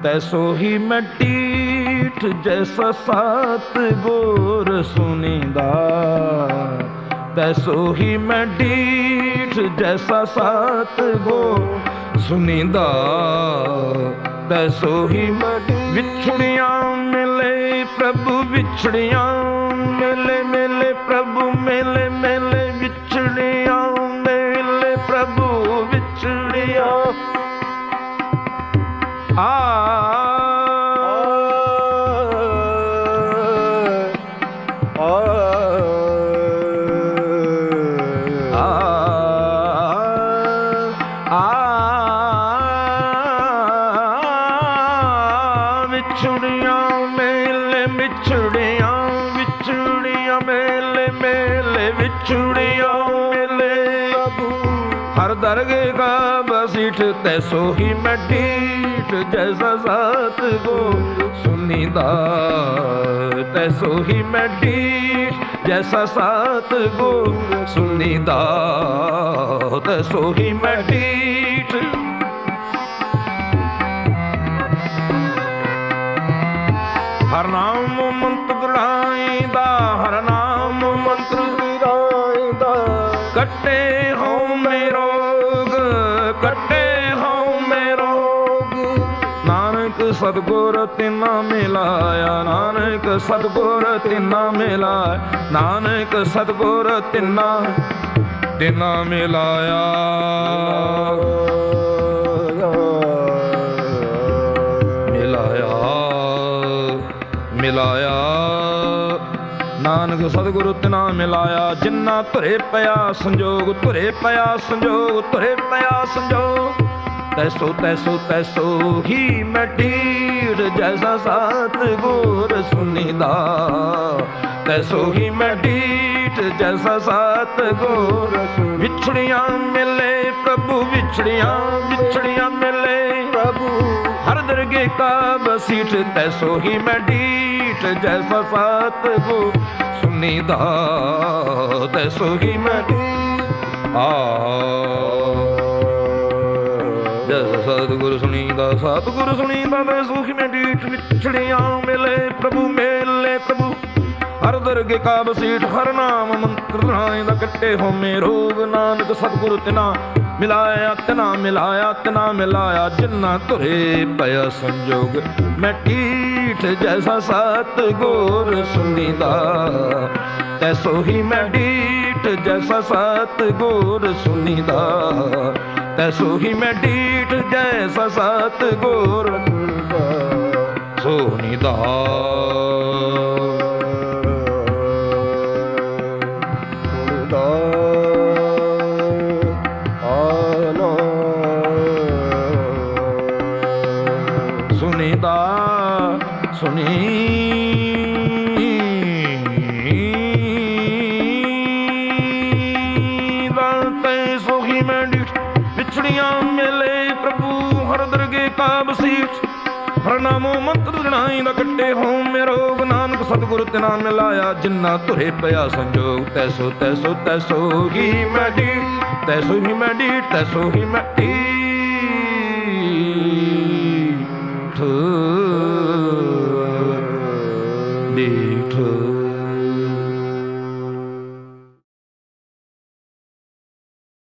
तैसो ही मैं टीठ जैसा सात गोर सुनीदा। तैसो ही मैं टीठ जैसा सात गोर सुनीदा। तैसो ही मैं विछड़िया मिले प्रभु विछड़िया मिले मिले प्रभु मिले मिले विछड़िया मिले प्रभु विछड़िया। विछड़िया मेले विछड़िया विछड़िया मेले मेले विछड़िया मेले हर दरगे का बसीठ। तैसो ही मैं ढीठ जैसा सात गो सुनीदा। तैसो ही मैं ढीठ जैसा सात गो सुनीदा। तैसो ही मैं ढीठ हर नाम मंत्र गिराईदा। हर नाम मंत्र गिराईदा। कट्टे हो मेरो कट्टे हो मेरो नानक सतगुर तिना मिलाया। नानक सतगुर तिना मिलाया। नानक सतगुर तिना तिना मिलाया। मिलाया नानक सतगुरु तिना मिलाया। जिन्ना धुरे पया संजोग धुरे पया संजोग धुरे पया संजोग। तैसो तैसो तैसो ही मैं ढीठ जैसा सात गोर सुनीदा। तैसो ही मैं ढीठ जैसा सात गोर। विछड़िया मिले प्रभु विछड़िया विछड़िया मिले प्रभु हर दरगे का बसीठ। तैसो ही मैं ढीठ जैसा सात गो सुनीदा। तैसो ही मैं जैसा सतगुरु सुनीदा सतगुरु सुनीदा। तैसो ही मैं ढीठ विछड़िया मिले प्रभु मिले प्रभु हर दरगे का बसीठ। हर नाम मंत्र दा कट्टे होमे रोग। नानक सतगुरु तिना मिलाया तिना मिलाया तिना मिलाया। जिन्ना धुरे पया संजोग मैं ढीठ जैसा सात गोर सुनीदा। तैसो ही मैं ढीठ जैसा सात गोर सुनीदा। तैसो ही मैं ढीठ जैसा सात गोर सुनीदा। सुनीदा सुनीदा तैसो ही मैं ढीठ विछड़िया मिले प्रभु हर दरगे का बसीठ। हर नामो मंत्र गिनाई दा कट्टे हो मेरो नानक सतगुरु तिना मिलाया। जिन्ना धुरे पया संजोग तैसो तैसो तैसो ही मैं ढीठ तैसो ही मैं ढीठ तैसो ही मैं ढीठ